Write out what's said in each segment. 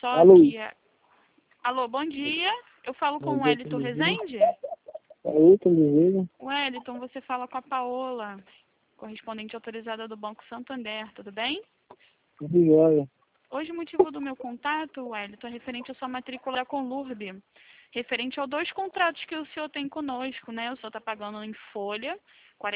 só Alô? que... Alô, bom dia. Eu falo com o Wellington Rezende? É eu que me vejo. Wellington, você fala com a Paola, correspondente autorizada do Banco Santander, tudo bem? Tudo jóia. Hoje o motivo do meu contato, Wellington, é referente à sua matrícula da Conlurb, referente aos 2 contratos que o senhor tem conosco, né? O senhor está pagando em folha, R$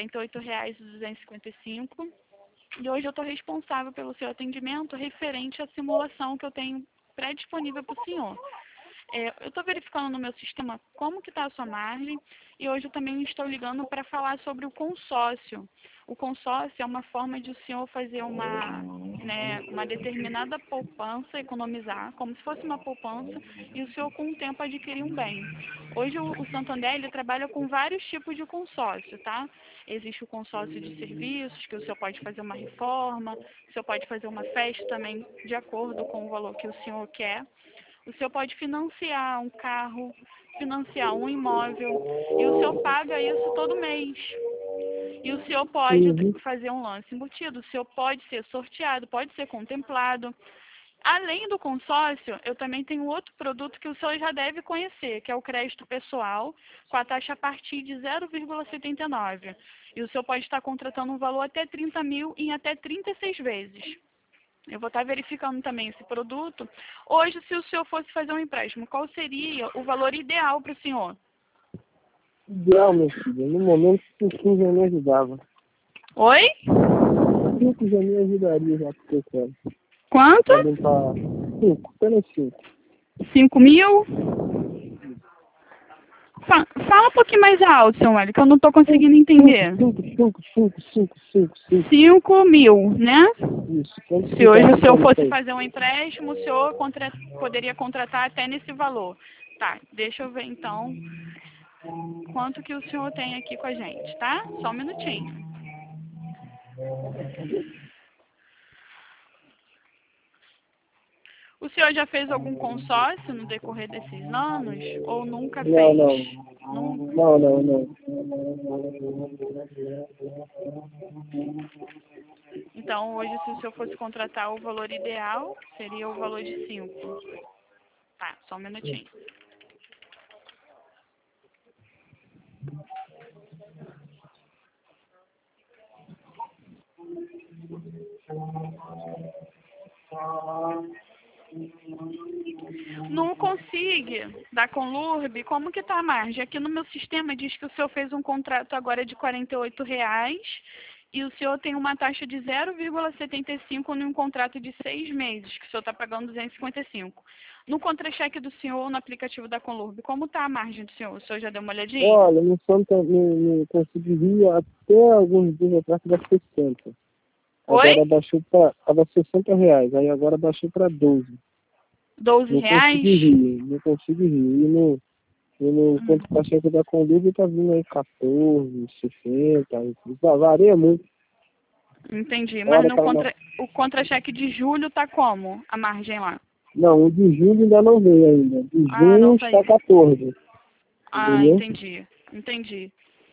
48,255. E hoje eu estou responsável pelo seu atendimento referente à simulação que eu tenho pré-disponível para o senhor. Eu estou verificando no meu sistema como que está a sua margem e hoje eu também estou ligando para falar sobre o consórcio. O consórcio é uma forma de o senhor fazer uma determinada poupança, economizar, como se fosse uma poupança, e o senhor com o tempo adquirir um bem. Hoje o Santander ele trabalha com vários tipos de consórcio, tá? Existe o consórcio de serviços, que o senhor pode fazer uma reforma, o senhor pode fazer uma festa também de acordo com o valor que o senhor quer. O senhor pode financiar um carro, financiar um imóvel, e o senhor paga isso todo mês. E o senhor pode fazer um lance embutido, o senhor pode ser sorteado, pode ser contemplado. Além do consórcio, eu também tenho outro produto que o senhor já deve conhecer, que é o crédito pessoal, com a taxa a partir de 0,79. E o senhor pode estar contratando um valor até 30 mil em até 36 vezes. Eu vou estar verificando também esse produto. Hoje, se o senhor fosse fazer um empréstimo, qual seria o valor ideal para o senhor? Ideal, meu filho. No momento, 5 já me ajudava. Oi? 5 já me ajudaria já que eu quero. Quanto? Pra limpar 5, apenas 5. 5 mil? Fala um pouquinho mais alto, seu Hélio, que eu não estou conseguindo entender. 5 mil, né? Isso. Se hoje o senhor fosse fazer um empréstimo, o senhor poderia contratar até nesse valor. Tá, deixa eu ver então quanto que o senhor tem aqui com a gente, tá? Só um minutinho. O senhor já fez algum consórcio no decorrer desses anos? Ou nunca fez? Não. Então, hoje, se o senhor fosse contratar, o valor ideal seria o valor de 5. Tá, só um minutinho. Não consigo da Conlurb, como que tá a margem? Aqui no meu sistema diz que o senhor fez um contrato agora de R$ 48,00 e o senhor tem uma taxa de 0,75 num contrato de 6 meses, que o senhor está pagando 255. No contra-cheque do senhor, no aplicativo da Conlurb, como está a margem do senhor? O senhor já deu uma olhadinha? Olha, no conseguiria até alguns dias atrás da 60. Oi? Agora baixou para... Estava R$ 60, aí agora baixou para 12. R$12? Não consigo rir. E no contra-cheque da Conlurb tá vindo aí 14, 60, varia muito. Entendi, mas o contra-cheque de julho tá como? A margem lá? Não, o de julho ainda não veio ainda. De junho está 14. Ah, entendeu? Entendi.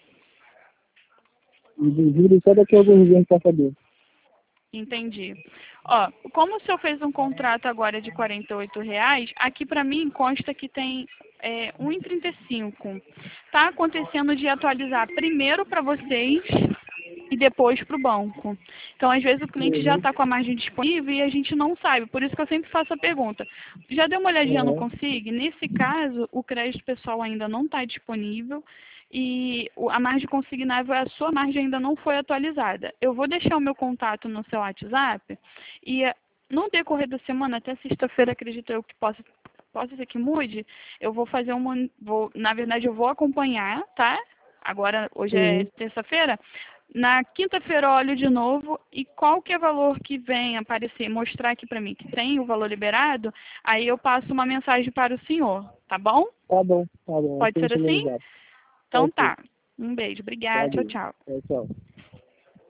E de julho só daqui a alguns dias para saber. Entendi. Ó, como o senhor fez um contrato agora de R$ 48,00, aqui para mim consta que tem 1,35. Tá acontecendo de atualizar primeiro para vocês e depois para o banco. Então, às vezes, o cliente já está com a margem disponível e a gente não sabe. Por isso que eu sempre faço a pergunta. Já deu uma olhadinha no Consig? Nesse caso, o crédito pessoal ainda não está disponível e a margem consignável, a sua margem ainda não foi atualizada. Eu vou deixar o meu contato no seu WhatsApp e no decorrer da semana, até sexta-feira, acredito eu que possa ser que mude, eu vou fazer na verdade, eu vou acompanhar, tá? Agora, hoje é terça-feira. Na quinta-feira eu olho de novo e qualquer valor que venha aparecer, mostrar aqui para mim que tem o valor liberado, aí eu passo uma mensagem para o senhor, tá bom? Tá bom. Pode ser assim? Então tá. Um beijo. Obrigada. Tchau. Tchau.